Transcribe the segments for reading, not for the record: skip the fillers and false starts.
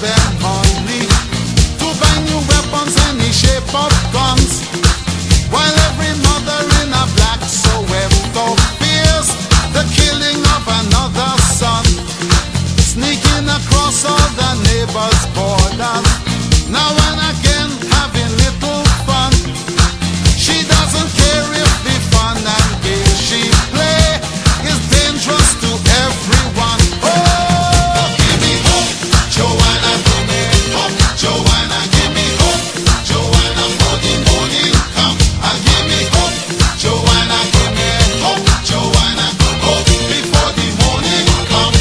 them money to buy new weapons, any shape of guns, while every mother in a black Soweto fears the killing of another son, sneaking across all the neighbors' borders, now and again having little fun. She doesn't care if the fun and game she play is dangerous to everyone. Oh, give me hope, Joanna, give me hope, Joanna, give me hope, Joanna, for the morning come. Give me hope, Joanna, give me hope, Joanna, hope before the morning come.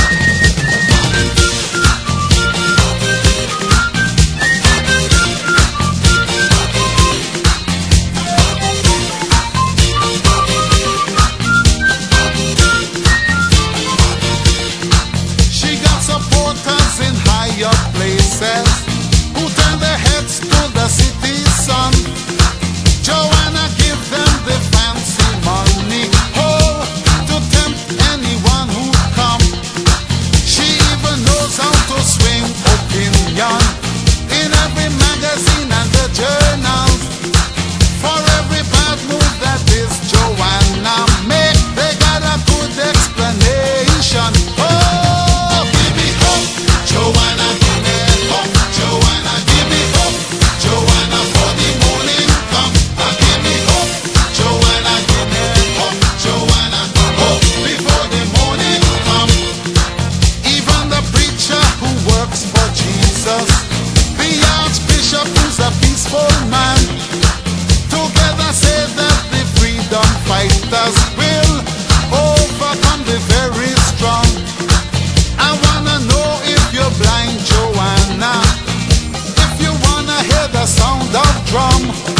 She got supporters in higher places who turn their heads to the city sun. Joanna give them the fancy money, oh, to tempt anyone who come. She even knows how to swing opinion in every magazine and the journals. For every bad move that this Joanna make, they got a good explanation. Oh, give me hope, Joanna, give me hope, Joanna, give me hope, Joanna, for the morning come. Give me hope, Joanna, give me hope, Joanna, hope before the morning come. Even the preacher who works for Jesus, the archbishop who's a peaceful man, together say that the freedom fighters will overcome the very strong. I wanna know if you're blind, Joanna, if you wanna hear the sound of drum.